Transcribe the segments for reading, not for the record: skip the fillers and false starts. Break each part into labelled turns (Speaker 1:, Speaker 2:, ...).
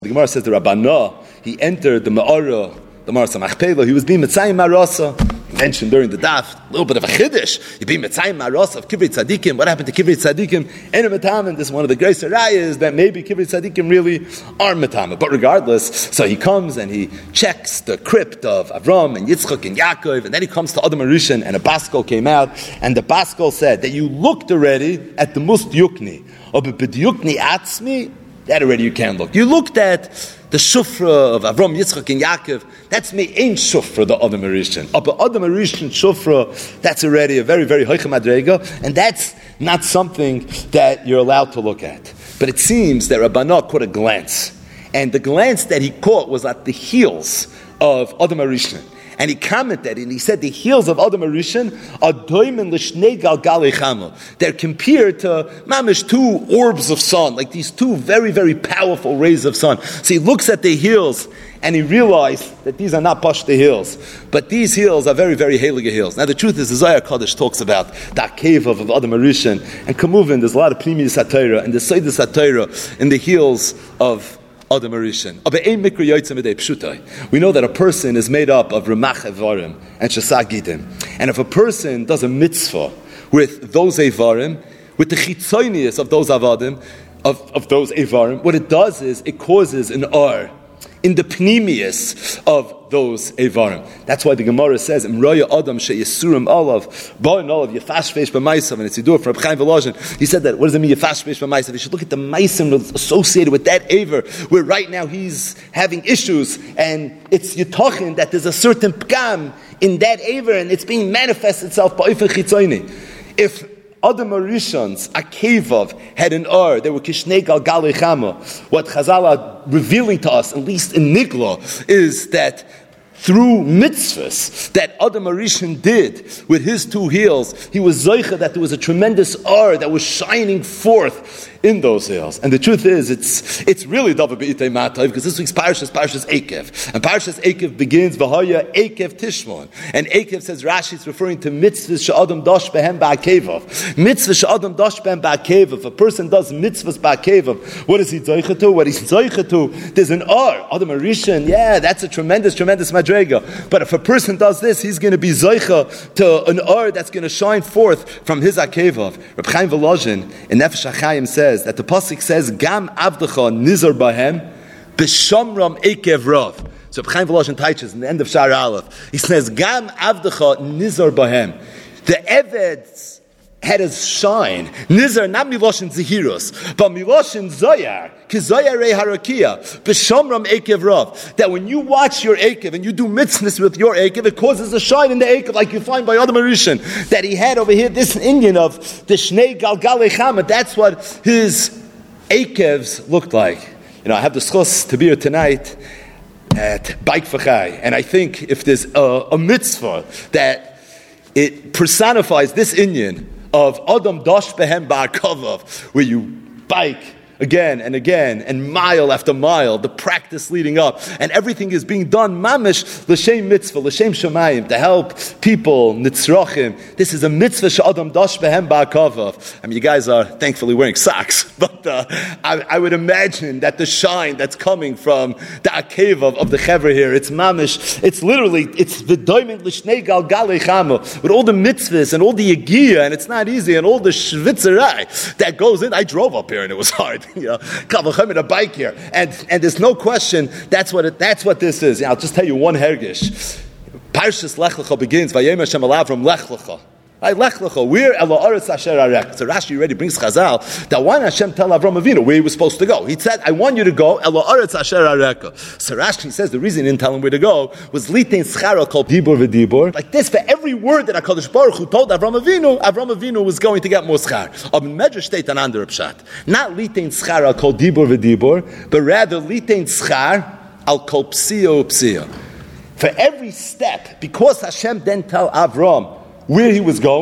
Speaker 1: The Gemara says the Rabbanah, he entered the Ma'ara, the Ma'ara Machpelah, he was being Mitzayim Marasa. Mentioned during the daf, a little bit of a chiddush. You be Mitzayim Marasa of Kivrei Tzadikim. What happened to Kivrei Tzadikim? En Metamin. This is one of the great rayas that maybe Kivrei Tzadikim really are Metamin. But regardless, so he comes and he checks the crypt of Avram and Yitzchak and Yaakov, and then he comes to Adam Arishan, and a Baskol came out, and the Baskol said that you looked already at the Must Yukni, or B'Yukni Atzmi. That already you can't look. You looked at the Shufra of Avram, Yitzchak, and Yaakov. That's me, ain't Shufra, the Adam Arishan. But Adam Arishan Shufra, that's already a very, very Hoichem Adrega, and that's not something that you're allowed to look at. But it seems that Rabbanah caught a glance. And the glance that he caught was at the heels of Adam Arishan. And he commented, and he said the heels of Adam Arishan are doimen l'shnei galgalei chama. They're compared to mamish, two orbs of sun, like these two very, very powerful rays of sun. So he looks at the heels, and he realized that these are not pashta heels, but these heels are very, very heilige heels. Now the truth is, the Zohar Kodesh talks about the akev of Adam Arishan, and Kamuvin, there's a lot of Pnimiyus HaTorah, and the Seidas HaTorah in the heels of Adam Arishan. We know that a person is made up of Ramach Evarim and Shasa Gidim. And if a person does a mitzvah with those Evarim, with the chitzonius of those Avadim, of those Evarim, what it does is it causes an ar in the pnimius of those Evarim. That's why the Gemara says, Imroya Adam she'yisurim olav, ba'in olav yefashvesh b'maisav, and it's Yidur from Reb Chaim Volozhin. He said that, what does it mean yefashvesh b'maisav? You should look at the maisim associated with that Aver, where right now he's having issues, and it's yitachin that there's a certain pgam in that Aver, and it's being manifest itself ba'ifin chitzoni. If Adam Arishan's Akevav had an ar, they were Kishnei Galgalei Chama. What Chazal are revealing to us, at least in Nigla, is that through mitzvahs that Adam Arishan did with his two heels, he was zoicha that there was a tremendous ar that was shining forth in those heels. And the truth is, it's really Davar B'itei Matay, because this week's Parshas Eikev. And Parshas Eikev begins, V'haya Eikev Tishmon. And Eikev, says Rashi, is referring to mitzvahs she'adam dosh behem ba'akevav. Mitzvahs she'adam dosh behem ba'akevav. If a person does mitzvahs ba'akevav, what is he zoicha to? What he's zoicha to, there's an ar. Adam Arishan, yeah, that's a tremendous, tremendous madrega. But if a person does this, he's going to be zoicha to an ar that's going to shine forth from his akevav. Reb Chaim Volozhin in Nefesh HaChaim says that the pasuk says Gam Avdecha Nizar Bahem B'Shamram Eikev Rav. So Chaim Volozhin teaches in the end of Shar Aleph, he says Gam Avdecha Nizar Bahem. The Eveds had a shine. Nizar, not Miloshin Zehiros, but Miloshin Zoyar, Kizoyar Rei Harakia, B'Shamram Eikev Rav. That when you watch your Eikev and you do mitzvahs with your Eikev, it causes a shine in the Eikev, like you find by Adam Arishan, that he had over here, this Indian of the Shnei Galgalei Chama. That's what his Eikevs looked like. You know, I have the schos to be here tonight at Baik V'chai, and I think if there's a mitzvah that it personifies this Indian of Adam Dosh Behem Ba'akavav, where you bike again and again, and mile after mile, the practice leading up, and everything is being done mamish l'shem mitzvah, l'shem shemayim, to help people, nitzrachim. This is a mitzvah she'adam dosh behem ba'akavav. I mean, you guys are thankfully wearing socks, but I would imagine that the shine that's coming from the akevav of the chevra here, it's mamish, it's literally, it's v'doimen l'shnei galgalei chama, with all the mitzvahs and all the yegiyah, and it's not easy, and all the shvitzerai that goes in. I drove up here and it was hard. You know, in a bike here, and there's no question that's what this is. I'll just tell you one hergish. Parshas Lech Lecha begins, Vayem Hashem Alavram Lech Lecha. Lech Lecha, where Ela Aretz Asher Arek. So Rashi already brings Chazal that why Hashem tell Avram Avinu where he was supposed to go. He said, "I want you to go Ela Aretz Asher Arek." So Rashi says the reason he didn't tell him where to go was Litein Schara called Dibur v'Dibur. Like this, for every word that Hakadosh Baruch Hu told Avram Avinu was going to get more schar. Ab Medrash state an under pshat, not Litein Schara called Dibur v'Dibur, but rather Litein Schar al kol psio psio. For every step, because Hashem didn't tell Avram where he was going,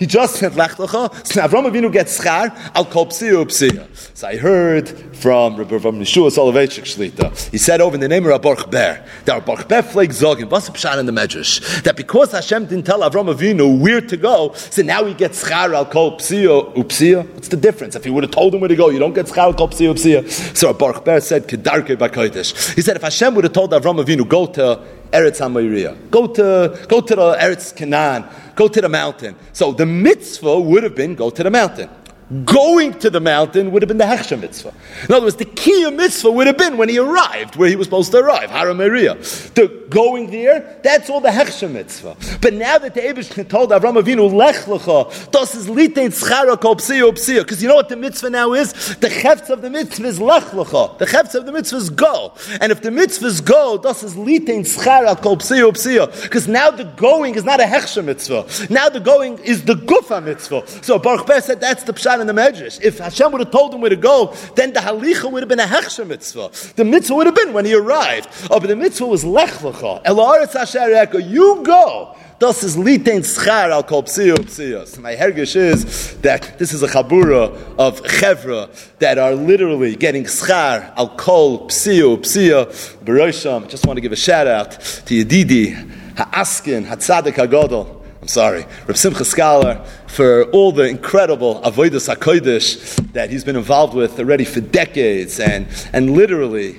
Speaker 1: He just said Lech Lecha. So now Avram Avinu gets schar al kol psiya upsiya. So I heard from Yeshua Soloveitchik Shlita. He said over in the name of Baruch Ber, that Baruch Ber flag zogin. What's the pshat in the Medrash? That because Hashem didn't tell Avram Avinu where to go, so now he gets schar al kol psiya upsiya. What's the difference? If he would have told him where to go, you don't get schar al kol psiya upsiya. So Baruch Ber said kedarke b'kodesh. He said if Hashem would have told Avram Avinu go to Eretz HaMoriyah, go to the Eretz Canaan, go to the mountain. So the mitzvah would have been go to the mountain. Going to the mountain would have been the Hechsher mitzvah. In other words, the key mitzvah would have been when he arrived, where he was supposed to arrive, Har HaMoriyah. The going there, that's all the Hechsher mitzvah. But now that the Eibishter told Avram Avinu, Lech Lecha, das is litein tzchara kol psiya upsiya. Because you know what the mitzvah now is? The chefts of the mitzvah is Lech Lecha. The chefts of the mitzvah is go. And if the mitzvah is go, das is litein tzchara kol psiya upsiya. Because now the going is not a Hechsher mitzvah. Now the going is the Gufa mitzvah. So Baruch Ber said that's the pshat in the Medrash. If Hashem would have told him where to go, then the halicha would have been a hechsher mitzvah. The mitzvah would have been when he arrived. Oh, but the mitzvah was lech lecha. El haaretz asher eka. You go. Das is litein schar al kol psiya upsiya. So my hergish is that this is a chabura of chevra that are literally getting schar al kol psiya upsiya. B'rosham, just want to give a shout out to Yedidi, Ha'askin, Hatzadik HaGadol. I'm sorry, Reb Simcha Scholar, for all the incredible avodas hakodesh that he's been involved with already for decades, and literally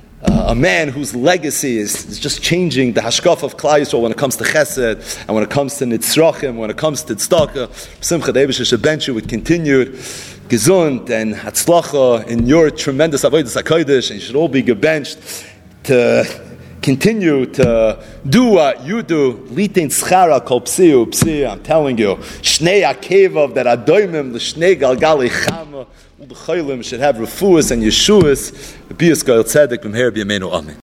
Speaker 1: a man whose legacy is just changing the hashkaf of Klal Yisrael when it comes to chesed, and when it comes to nitzrachim, when it comes to tzedakah. Simcha Davish Shabenchu with continued gesund and hatzlacha in your tremendous avodas hakodesh, and you should all be gebenched to continue to do what you do. Litein tzchara kol psiya upsiya. I'm telling you, shnei akevav that adoimim l'shnei galgali chama. All the chaylim should have refuas and yeshuas. B'piyas Goyal Tzedek b'mher b'yameinu amen.